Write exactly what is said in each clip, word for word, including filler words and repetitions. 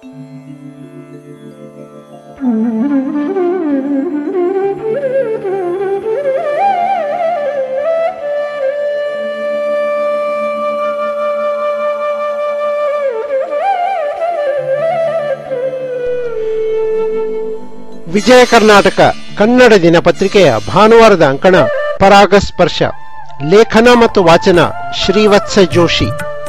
ವಿಜಯ ಕರ್ನಾಟಕ ಕನ್ನಡ ದಿನಪತ್ರಿಕೆಯ ಭಾನುವಾರದ ಅಂಕಣ ಪರಾಗಸ್ಪರ್ಶ. ಲೇಖನ ಮತ್ತು ವಾಚನ ಶ್ರೀವತ್ಸ ಜೋಶಿ.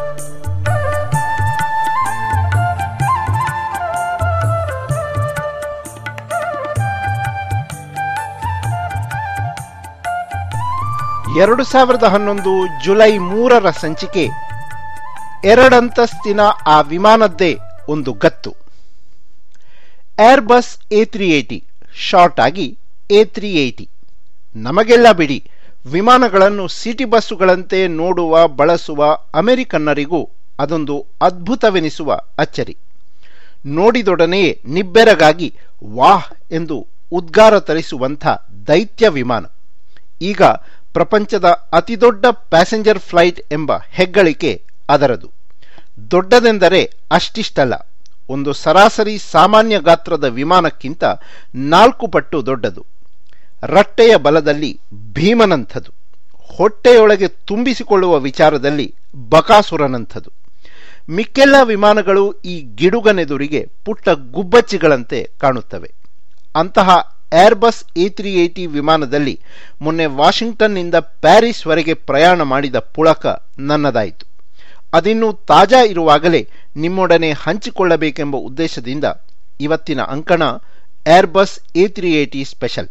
ಎರಡು ಸಾವಿರದ ಹನ್ನೊಂದು ಜುಲೈ ಮೂರರ ಸಂಚಿಕೆ. ಎರಡಂತಸ್ತಿನ ಆ ವಿಮಾನದ್ದೇ ಒಂದು ಗತ್ತು. Airbus A three eighty, short ಆಗಿ ಎ ತ್ರೀ ಏಟಿ. ನಮಗೆಲ್ಲ ಬಿಡಿ, ವಿಮಾನಗಳನ್ನು ಸಿಟಿ ಬಸ್ಸುಗಳಂತೆ ನೋಡುವ ಬಳಸುವ ಅಮೆರಿಕನ್ನರಿಗೂ ಅದೊಂದು ಅದ್ಭುತವೆನಿಸುವ ಅಚ್ಚರಿ. ನೋಡಿದೊಡನೆಯೇ ನಿಬ್ಬೆರಗಾಗಿ ವಾಹ್ ಎಂದು ಉದ್ಗಾರ ತರಿಸುವಂಥ ದೈತ್ಯ ವಿಮಾನ. ಈಗ ಪ್ರಪಂಚದ ಅತಿದೊಡ್ಡ ಪ್ಯಾಸೆಂಜರ್ ಫ್ಲೈಟ್ ಎಂಬ ಹೆಗ್ಗಳಿಕೆ ಅದರದು. ದೊಡ್ಡದೆಂದರೆ ಅಷ್ಟಿಷ್ಟಲ್ಲ, ಒಂದು ಸರಾಸರಿ ಸಾಮಾನ್ಯ ಗಾತ್ರದ ವಿಮಾನಕ್ಕಿಂತ ನಾಲ್ಕು ಪಟ್ಟು ದೊಡ್ಡದು. ರಟ್ಟೆಯ ಬಲದಲ್ಲಿ ಭೀಮನಂಥದು, ಹೊಟ್ಟೆಯೊಳಗೆ ತುಂಬಿಸಿಕೊಳ್ಳುವ ವಿಚಾರದಲ್ಲಿ ಬಕಾಸುರನಂಥದು. ಮಿಕ್ಕೆಲ್ಲ ವಿಮಾನಗಳು ಈ ಗಿಡುಗನೆದುರಿಗೆ ಪುಟ್ಟ ಗುಬ್ಬಚ್ಚಿಗಳಂತೆ ಕಾಣುತ್ತವೆ. ಅಂತಹ ಏರ್ಬಸ್ ಎ ತ್ರೀ ಏಟಿ ವಿಮಾನದಲ್ಲಿ ಮೊನ್ನೆ ವಾಷಿಂಗ್ಟನ್ನಿಂದ ಪ್ಯಾರಿಸ್ ವರೆಗೆ ಪ್ರಯಾಣ ಮಾಡಿದ ಪುಳಕ ನನ್ನದಾಯಿತು. ಅದಿನ್ನೂ ತಾಜಾ ಇರುವಾಗಲೇ ನಿಮ್ಮೊಡನೆ ಹಂಚಿಕೊಳ್ಳಬೇಕೆಂಬ ಉದ್ದೇಶದಿಂದ ಇವತ್ತಿನ ಅಂಕಣ Airbus A three eighty special.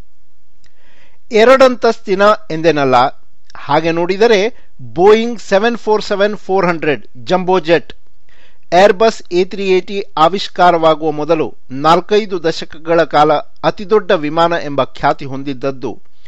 ಎರಡಂತಸ್ತಿನ ಎಂದೇನಲ್ಲ, ಹಾಗೆ ನೋಡಿದರೆ Boeing seven four seven four hundred jumbo jet Airbus A three eighty ಆವಿಷ್ಕಾರವಾಗುವ ಮೊದಲು ನಾಲ್ಕೈದು ದಶಕಗಳ ಕಾಲ ಅತಿದೊಡ್ಡ ವಿಮಾನ ಎಂಬ ಖ್ಯಾತಿ ಹೊಂದಿದ್ದದ್ದು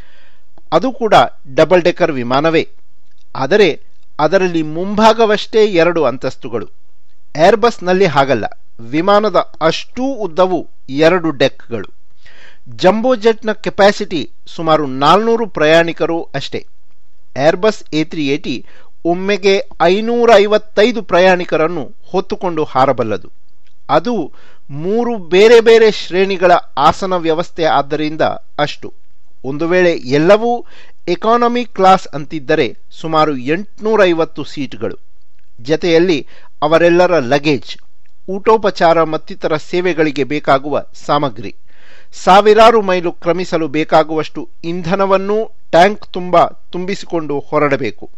ಅದು ಕೂಡ ಡಬಲ್ ಡೆಕರ್ ವಿಮಾನವೇ. ಆದರೆ ಅದರಲ್ಲಿ ಮುಂಭಾಗವಷ್ಟೇ ಎರಡು ಅಂತಸ್ತುಗಳು. ಏರ್ಬಸ್ನಲ್ಲಿ ಹಾಗಲ್ಲ, ವಿಮಾನದ ಅಷ್ಟೂ ಉದ್ದವು ಎರಡು ಡೆಕ್ಗಳು. ಜಂಬೋ ಜೆಟ್ನ ಕೆಪಾಸಿಟಿ ಸುಮಾರು ನಾಲ್ನೂರು ಪ್ರಯಾಣಿಕರು ಅಷ್ಟೇ. ಏರ್ಬಸ್ ಎ ತ್ರೀ ಏಟಿ ಒಮ್ಮೆಗೆ ಐನೂರ ಐವತ್ತೈದು ಪ್ರಯಾಣಿಕರನ್ನು ಹೊತ್ತುಕೊಂಡು ಹಾರಬಲ್ಲದು. ಅದು ಮೂರು ಬೇರೆ ಬೇರೆ ಶ್ರೇಣಿಗಳ ಆಸನ ವ್ಯವಸ್ಥೆ ಆದ್ದರಿಂದ ಅಷ್ಟು. ಒಂದು ವೇಳೆ ಎಲ್ಲವೂ ಎಕಾನಮಿ ಕ್ಲಾಸ್ ಅಂತಿದ್ದರೆ ಸುಮಾರು ಎಂಟುನೂರ ಐವತ್ತು ಸೀಟ್ಗಳು. ಜತೆಯಲ್ಲಿ ಅವರೆಲ್ಲರ ಲಗೇಜ್, ಊಟೋಪಚಾರ ಮತ್ತಿತರ ಸೇವೆಗಳಿಗೆ ಬೇಕಾಗುವ ಸಾಮಗ್ರಿ, ಸಾವಿರಾರು ಮೈಲು ಕ್ರಮಿಸಲು ಬೇಕಾಗುವಷ್ಟು ಇಂಧನವನ್ನೂ ಟ್ಯಾಂಕ್ ತುಂಬ ತುಂಬಿಸಿಕೊಂಡು ಹೊರಡಬೇಕು.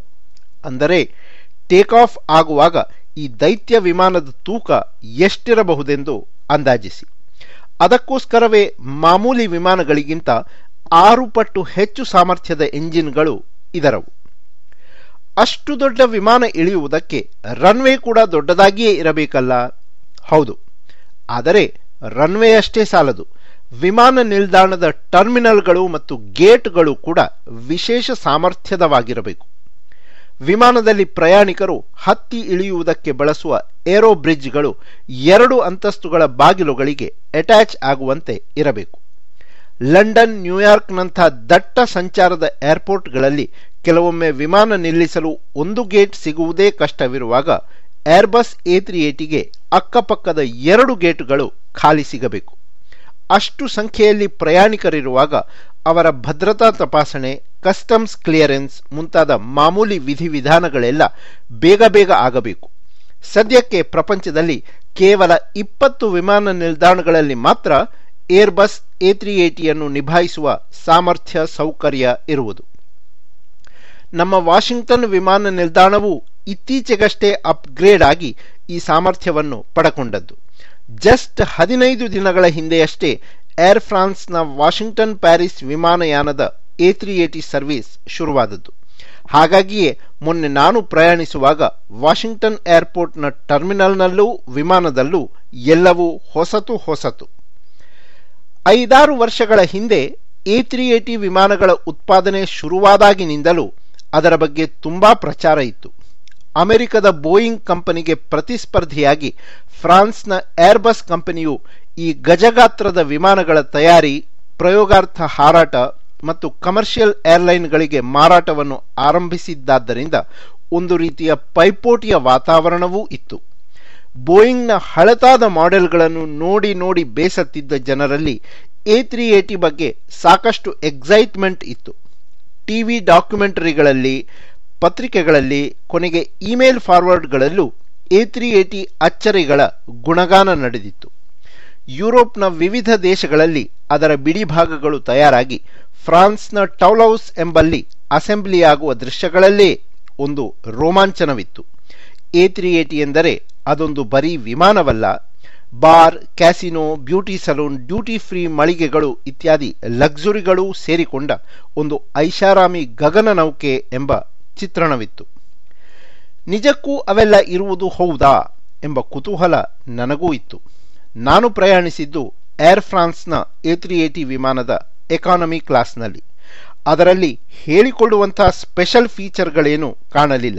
ಅಂದರೆ ಟೇಕ್ ಆಫ್ ಆಗುವಾಗ ಈ ದೈತ್ಯ ವಿಮಾನದ ತೂಕ ಎಷ್ಟಿರಬಹುದೆಂದು ಅಂದಾಜಿಸಿ. ಅದಕ್ಕೋಸ್ಕರವೇ ಮಾಮೂಲಿ ವಿಮಾನಗಳಿಗಿಂತ ಆರು ಪಟ್ಟು ಹೆಚ್ಚು ಸಾಮರ್ಥ್ಯದ ಎಂಜಿನ್ಗಳು ಇದರವು. ಅಷ್ಟು ದೊಡ್ಡ ವಿಮಾನ ಇಳಿಯುವುದಕ್ಕೆ ರನ್ವೇ ಕೂಡ ದೊಡ್ಡದಾಗಿಯೇ ಇರಬೇಕಲ್ಲ? ಹೌದು. ಆದರೆ ರನ್ವೇ ಅಷ್ಟೇ ಸಾಲದು, ವಿಮಾನ ನಿಲ್ದಾಣದ ಟರ್ಮಿನಲ್ಗಳು ಮತ್ತು ಗೇಟ್ಗಳು ಕೂಡ ವಿಶೇಷ ಸಾಮರ್ಥ್ಯದವಾಗಿರಬೇಕು. ವಿಮಾನದಲ್ಲಿ ಪ್ರಯಾಣಿಕರು ಹತ್ತಿ ಇಳಿಯುವುದಕ್ಕೆ ಬಳಸುವ ಏರೋ ಬ್ರಿಡ್ಜ್ಗಳು ಎರಡು ಅಂತಸ್ತುಗಳ ಬಾಗಿಲುಗಳಿಗೆ ಅಟ್ಯಾಚ್ ಆಗುವಂತೆ ಇರಬೇಕು. ಲಂಡನ್, ನ್ಯೂಯಾರ್ಕ್ನಂಥ ದಟ್ಟ ಸಂಚಾರದ ಏರ್ಪೋರ್ಟ್ಗಳಲ್ಲಿ ಕೆಲವೊಮ್ಮೆ ವಿಮಾನ ನಿಲ್ಲಿಸಲು ಒಂದು ಗೇಟ್ ಸಿಗುವುದೇ ಕಷ್ಟವಿರುವಾಗ ಏರ್ಬಸ್ ಎ ತ್ರೀ ಏಟಿಗೆ ಅಕ್ಕಪಕ್ಕದ ಎರಡು ಗೇಟುಗಳು ಖಾಲಿ ಸಿಗಬೇಕು. ಅಷ್ಟು ಸಂಖ್ಯೆಯಲ್ಲಿ ಪ್ರಯಾಣಿಕರಿರುವಾಗ ಅವರ ಭದ್ರತಾ ತಪಾಸಣೆ, ಕಸ್ಟಮ್ಸ್ ಕ್ಲಿಯರೆನ್ಸ್ ಮುಂತಾದ ಮಾಮೂಲಿ ವಿಧಿವಿಧಾನಗಳೆಲ್ಲ ಬೇಗ ಬೇಗ ಆಗಬೇಕು. ಸದ್ಯಕ್ಕೆ ಪ್ರಪಂಚದಲ್ಲಿ ಕೇವಲ ಇಪ್ಪತ್ತು ವಿಮಾನ ನಿಲ್ದಾಣಗಳಲ್ಲಿ ಮಾತ್ರ ಏರ್ಬಸ್ ಎ ತ್ರೀ ಏಟಿಯನ್ನು ನಿಭಾಯಿಸುವ ಸಾಮರ್ಥ್ಯ ಸೌಕರ್ಯ ಇರುವುದು. ನಮ್ಮ ವಾಷಿಂಗ್ಟನ್ ವಿಮಾನ ನಿಲ್ದಾಣವು ಇತ್ತೀಚೆಗಷ್ಟೇ ಅಪ್ಗ್ರೇಡ್ ಆಗಿ ಈ ಸಾಮರ್ಥ್ಯವನ್ನು ಪಡಕೊಂಡದ್ದು. ಜಸ್ಟ್ ಹದಿನೈದು ದಿನಗಳ ಹಿಂದೆಯಷ್ಟೇ ಏರ್ ಫ್ರಾನ್ಸ್ನ ವಾಷಿಂಗ್ಟನ್ ಪ್ಯಾರಿಸ್ ವಿಮಾನಯಾನದ ಎ ತ್ರೀ ಏಟಿ ಸರ್ವಿಸ್ ಶುರುವಾದದ್ದು. ಹಾಗಾಗಿಯೇ ಮೊನ್ನೆ ನಾನು ಪ್ರಯಾಣಿಸುವಾಗ ವಾಷಿಂಗ್ಟನ್ ಏರ್ಪೋರ್ಟ್ನ ಟರ್ಮಿನಲ್ನಲ್ಲೂ ವಿಮಾನದಲ್ಲೂ ಎಲ್ಲವೂ ಹೊಸತು ಹೊಸತು. ಐದಾರು ವರ್ಷಗಳ ಹಿಂದೆ ಎ ತ್ರೀ ಏಟಿ ವಿಮಾನಗಳ ಉತ್ಪಾದನೆ ಶುರುವಾದಾಗಿನಿಂದಲೂ ಅದರ ಬಗ್ಗೆ ತುಂಬಾ ಪ್ರಚಾರ ಇತ್ತು. ಅಮೆರಿಕದ ಬೋಯಿಂಗ್ ಕಂಪನಿಗೆ ಪ್ರತಿಸ್ಪರ್ಧಿಯಾಗಿ ಫ್ರಾನ್ಸ್ನ ಏರ್ಬಸ್ ಕಂಪನಿಯು ಈ ಗಜಗಾತ್ರದ ವಿಮಾನಗಳ ತಯಾರಿ, ಪ್ರಯೋಗಾರ್ಥ ಹಾರಾಟ ಮತ್ತು ಕಮರ್ಷಿಯಲ್ ಏರ್ಲೈನ್ಗಳಿಗೆ ಮಾರಾಟವನ್ನು ಆರಂಭಿಸಿದ್ದಾದ್ದರಿಂದ ಒಂದು ರೀತಿಯ ಪೈಪೋಟಿಯ ವಾತಾವರಣವೂ ಇತ್ತು. ಬೋಯಿಂಗ್ನ ಹಳತಾದ ಮಾಡೆಲ್ಗಳನ್ನು ನೋಡಿ ನೋಡಿ ಬೇಸತ್ತಿದ್ದ ಜನರಲ್ಲಿ ಎ ತ್ರೀ ಏಟಿ ಬಗ್ಗೆ ಸಾಕಷ್ಟು ಎಕ್ಸೈಟ್ಮೆಂಟ್ ಇತ್ತು. ಟಿವಿ ಡಾಕ್ಯುಮೆಂಟರಿಗಳಲ್ಲಿ, ಪತ್ರಿಕೆಗಳಲ್ಲಿ, ಕೊನೆಗೆ ಇಮೇಲ್ ಫಾರ್ವರ್ಡ್ಗಳಲ್ಲೂ ಎ ತ್ರೀ ಏಟಿ ಅಚ್ಚರಿಗಳ ಗುಣಗಾನ ನಡೆದಿತ್ತು. ಯುರೋಪ್ನ ವಿವಿಧ ದೇಶಗಳಲ್ಲಿ ಅದರ ಬಿಡಿಭಾಗಗಳು ತಯಾರಾಗಿ ಫ್ರಾನ್ಸ್ನ ಟೌಲೌಸ್ ಎಂಬಲ್ಲಿ ಅಸೆಂಬ್ಲಿಯಾಗುವ ದೃಶ್ಯಗಳಲ್ಲೇ ಒಂದು ರೋಮಾಂಚನವಿತ್ತು. ಎ ತ್ರೀ ಏಟಿ ಎಂದರೆ ಅದೊಂದು ಬರೀ ವಿಮಾನವಲ್ಲ, bar, casino, beauty salon, duty free ಮಳಿಗೆಗಳು ಇತ್ಯಾದಿ ಲಕ್ಸುರಿಗಳೂ ಸೇರಿಕೊಂಡ ಒಂದು ಐಷಾರಾಮಿ ಗಗನ ನೌಕೆ ಎಂಬ ಚಿತ್ರಣವಿತ್ತು. ನಿಜಕ್ಕೂ ಅವೆಲ್ಲ ಇರುವುದು ಹೌದಾ ಎಂಬ ಕುತೂಹಲ ನನಗೂ ಇತ್ತು. ನಾನು ಪ್ರಯಾಣಿಸಿದ್ದು ಏರ್ ಫ್ರಾನ್ಸ್ನ ಎ ತ್ರೀ ಏಟಿ ವಿಮಾನದ ಎಕಾನಮಿ ಕ್ಲಾಸ್ನಲ್ಲಿ. ಅದರಲ್ಲಿ ಹೇಳಿಕೊಳ್ಳುವಂತಹ ಸ್ಪೆಷಲ್ ಫೀಚರ್ಗಳೇನೂ ಕಾಣಲಿಲ್ಲ.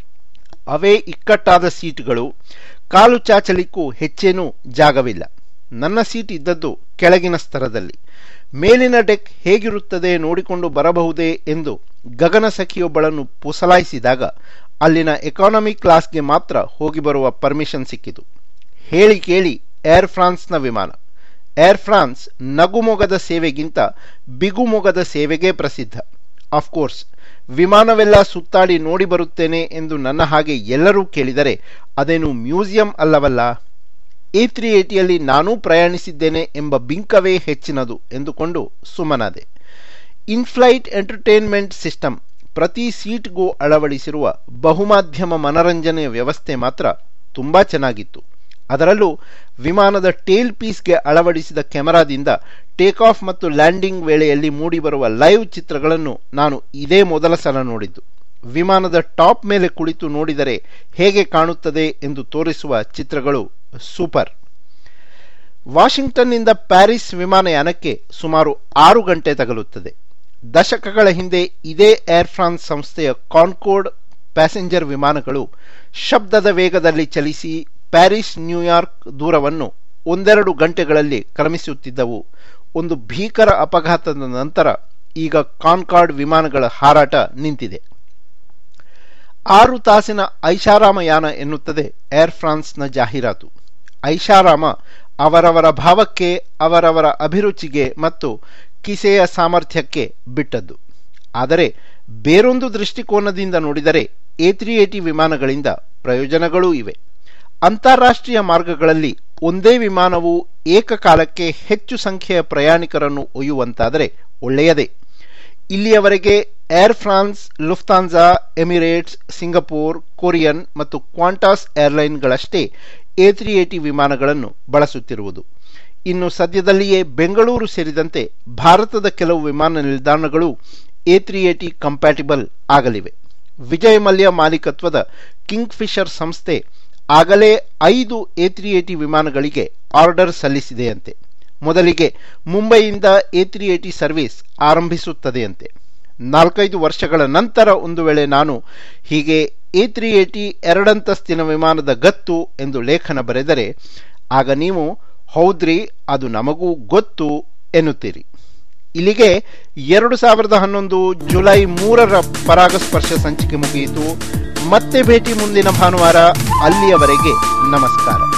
ಅವೇ ಇಕ್ಕಟ್ಟಾದ ಸೀಟ್ಗಳು, ಕಾಲು ಚಾಚಲಿಕ್ಕೂ ಹೆಚ್ಚೇನೂ ಜಾಗವಿಲ್ಲ. ನನ್ನ ಸೀಟ್ ಇದ್ದದ್ದು ಕೆಳಗಿನ ಸ್ತರದಲ್ಲಿ. ಮೇಲಿನ ಡೆಕ್ ಹೇಗಿರುತ್ತದೆ ನೋಡಿಕೊಂಡು ಬರಬಹುದೇ ಎಂದು ಗಗನಸಖಿಯೊಬ್ಬಳನ್ನು ಪುಸಲಾಯಿಸಿದಾಗ ಅಲ್ಲಿನ ಎಕಾನಮಿ ಕ್ಲಾಸ್ಗೆ ಮಾತ್ರ ಹೋಗಿ ಬರುವ ಪರ್ಮಿಷನ್ ಸಿಕ್ಕಿತು. ಹೇಳಿ ಕೇಳಿ ಏರ್ ಫ್ರಾನ್ಸ್ನ ವಿಮಾನ. ಏರ್ ಫ್ರಾನ್ಸ್ ನಗುಮೊಗದ ಸೇವೆಗಿಂತ ಬಿಗುಮೊಗದ ಸೇವೆಗೆ ಪ್ರಸಿದ್ಧ. ಅಫ್ಕೋರ್ಸ್ ವಿಮಾನವೆಲ್ಲ ಸುತ್ತಾಡಿ ನೋಡಿ ಬರುತ್ತೇನೆ ಎಂದು ನನ್ನ ಹಾಗೆ ಎಲ್ಲರೂ ಕೇಳಿದರೆ ಅದೇನು ಮ್ಯೂಸಿಯಂ ಅಲ್ಲವಲ್ಲ. ಎ ತ್ರೀ ಏಟಿಯಲ್ಲಿ ನಾನೂ ಪ್ರಯಾಣಿಸಿದ್ದೇನೆ ಎಂಬ ಬಿಂಕವೇ ಹೆಚ್ಚಿನದು ಎಂದುಕೊಂಡು ಸುಮ್ಮನಾದೆ. ಇನ್ಫ್ಲೈಟ್ ಎಂಟರ್ಟೈನ್ಮೆಂಟ್ ಸಿಸ್ಟಮ್, ಪ್ರತಿ ಸೀಟ್ಗೂ ಅಳವಡಿಸಿರುವ ಬಹುಮಾಧ್ಯಮ ಮನರಂಜನೆಯ ವ್ಯವಸ್ಥೆ ಮಾತ್ರ ತುಂಬಾ ಚೆನ್ನಾಗಿತ್ತು. ಅದರಲ್ಲೂ ವಿಮಾನದ ಟೇಲ್ ಪೀಸ್ಗೆ ಅಳವಡಿಸಿದ ಕೆಮೆರಾದಿಂದ ಟೇಕ್ ಆಫ್ ಮತ್ತು ಲ್ಯಾಂಡಿಂಗ್ ವೇಳೆಯಲ್ಲಿ ಮೂಡಿಬರುವ ಲೈವ್ ಚಿತ್ರಗಳನ್ನು ನಾನು ಇದೇ ಮೊದಲ ಸಲ ನೋಡಿದ್ದು. ವಿಮಾನದ ಟಾಪ್ ಮೇಲೆ ಕುಳಿತು ನೋಡಿದರೆ ಹೇಗೆ ಕಾಣುತ್ತದೆ ಎಂದು ತೋರಿಸುವ ಚಿತ್ರಗಳು ಸೂಪರ್. ವಾಷಿಂಗ್ಟನ್ನಿಂದ ಪ್ಯಾರಿಸ್ ವಿಮಾನಯಾನಕ್ಕೆ ಸುಮಾರು ಆರು ಗಂಟೆ ತಗಲುತ್ತದೆ. ದಶಕಗಳ ಹಿಂದೆ ಇದೇ ಏರ್ ಫ್ರಾನ್ಸ್ ಸಂಸ್ಥೆಯ ಕಾನ್ಕೋರ್ಡ್ ಪ್ಯಾಸೆಂಜರ್ ವಿಮಾನಗಳು ಶಬ್ದದ ವೇಗದಲ್ಲಿ ಚಲಿಸಿ ಪ್ಯಾರಿಸ್ ನ್ಯೂಯಾರ್ಕ್ ದೂರವನ್ನು ಒಂದೆರಡು ಗಂಟೆಗಳಲ್ಲಿ ಕ್ರಮಿಸುತ್ತಿದ್ದವು. ಒಂದು ಭೀಕರ ಅಪಘಾತದ ನಂತರ ಈಗ ಕಾನ್ಕಾರ್ಡ್ ವಿಮಾನಗಳ ಹಾರಾಟ ನಿಂತಿದೆ. ಆರು ತಾಸಿನ ಐಷಾರಾಮಯಾನ ಎನ್ನುತ್ತದೆ ಏರ್ ಫ್ರಾನ್ಸ್ನ ಜಾಹೀರಾತು. ಐಷಾರಾಮ ಅವರವರ ಭಾವಕ್ಕೆ, ಅವರವರ ಅಭಿರುಚಿಗೆ ಮತ್ತು ಕಿಸೆಯ ಸಾಮರ್ಥ್ಯಕ್ಕೆ ಬಿಟ್ಟದ್ದು. ಆದರೆ ಬೇರೊಂದು ದೃಷ್ಟಿಕೋನದಿಂದ ನೋಡಿದರೆ ಎ ತ್ರೀ ಏಟಿ ವಿಮಾನಗಳಿಂದ ಪ್ರಯೋಜನಗಳೂ ಇವೆ. ಅಂತಾರಾಷ್ಟ್ರೀಯ ಮಾರ್ಗಗಳಲ್ಲಿ ಒಂದೇ ವಿಮಾನವು ಏಕಕಾಲಕ್ಕೆ ಹೆಚ್ಚು ಸಂಖ್ಯೆಯ ಪ್ರಯಾಣಿಕರನ್ನು ಒಯ್ಯುವಂತಾದರೆ ಒಳ್ಳೆಯದೇ. ಇಲ್ಲಿಯವರೆಗೆ Air France, Lufthansa, Emirates, Singapore, Korean ಮತ್ತು ಕ್ವಾಂಟಾಸ್ ಏರ್ಲೈನ್ಗಳಷ್ಟೇ ಎ ತ್ರೀ ಏಟಿ ವಿಮಾನಗಳನ್ನು ಬಳಸುತ್ತಿರುವುದು. ಇನ್ನು ಸದ್ಯದಲ್ಲಿಯೇ ಬೆಂಗಳೂರು ಸೇರಿದಂತೆ ಭಾರತದ ಕೆಲವು ವಿಮಾನ ನಿಲ್ದಾಣಗಳು ಎ ತ್ರೀ ಏಟಿ ಕಂಪ್ಯಾಟಿಬಲ್ ಆಗಲಿವೆ. ವಿಜಯ್ ಮಲ್ಯ ಮಾಲೀಕತ್ವದ ಕಿಂಗ್ ಫಿಶರ್ ಸಂಸ್ಥೆ ಆಗಲೇ ಐದು ಎ ತ್ರೀ ಏಟಿ ವಿಮಾನಗಳಿಗೆ ಆರ್ಡರ್ ಸಲ್ಲಿಸಿದೆಯಂತೆ. ಮೊದಲಿಗೆ ಮುಂಬೈಯಿಂದ ಎ ತ್ರೀ ಏಟಿ ಸರ್ವಿಸ್ ಆರಂಭಿಸುತ್ತದೆಯಂತೆ. ನಾಲ್ಕೈದು ವರ್ಷಗಳ ನಂತರ ಒಂದು ವೇಳೆ ನಾನು ಹೀಗೆ ಎ ತ್ರೀ ಏಟಿ ಎರಡಂತಸ್ತಿನ ವಿಮಾನದ ಗತ್ತು ಎಂದು ಲೇಖನ ಬರೆದರೆ ಆಗ ನೀವು ಹೌದ್ರಿ, ಅದು ನಮಗೂ ಗೊತ್ತು ಎನ್ನುತ್ತೀರಿ. ಇಲ್ಲಿಗೆ ಎರಡು ಸಾವಿರದ ಹನ್ನೊಂದು ಜುಲೈ ಮೂರರ ಪರಾಗಸ್ಪರ್ಶ ಸಂಚಿಕೆ ಮುಗಿಯಿತು. ಮತ್ತೆ ಭೇಟಿ ಮುಂದಿನ ಭಾನುವಾರ. ಅಲ್ಲಿಯವರೆಗೆ ನಮಸ್ಕಾರ.